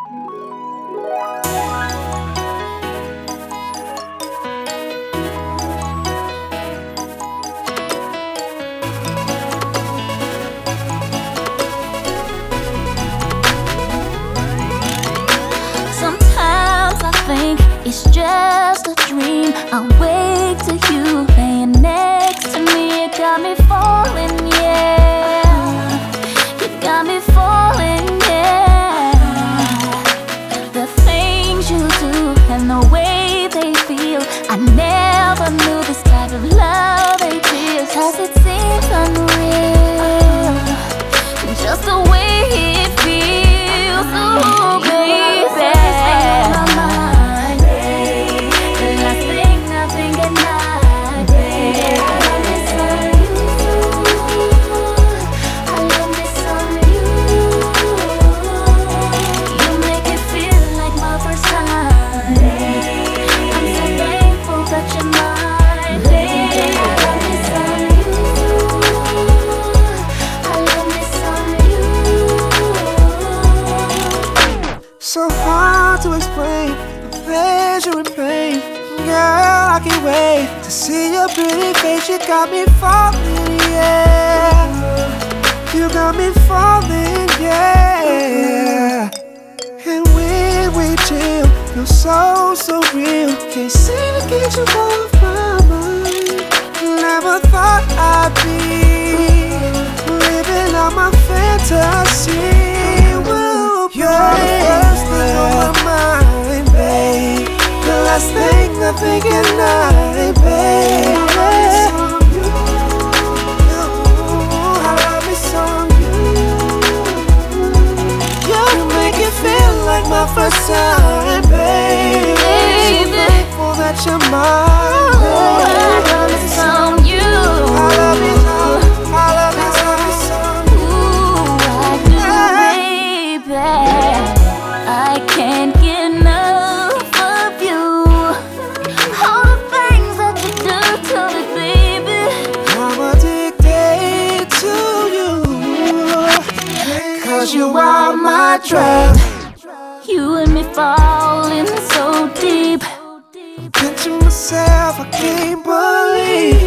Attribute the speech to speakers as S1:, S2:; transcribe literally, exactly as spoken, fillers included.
S1: Sometimes I think it's just a dream. I wake to you laying next to me. You got me falling, yeah. You got me falling, yeah. The things you do and the way they feel, I never knew this type of love exists. Cause it seems unreal, just the way it feels. Oh, baby.
S2: So hard to explain the pleasure and pain. Girl, I can't wait to see your pretty face. You got me falling, yeah. You got me falling, yeah. And when we chill, you're so, so real. Can't seem to get you off my mind. Never thought I'd be living out my fantasy. You're the first thing on my mind, babe. The last thing I think at night, babe. I love me some you. You make it feel like my first time, babe. So thankful that you're mine, babe.
S1: I love me some you.
S2: I love me some, I love me some you.
S1: Ooh, I do, baby. I can't get enough of you. All the things that you do to me, baby.
S2: I'm addicted to you. Cause you are my drug.
S1: You and me falling so deep.
S2: I'm pinching myself, I can't believe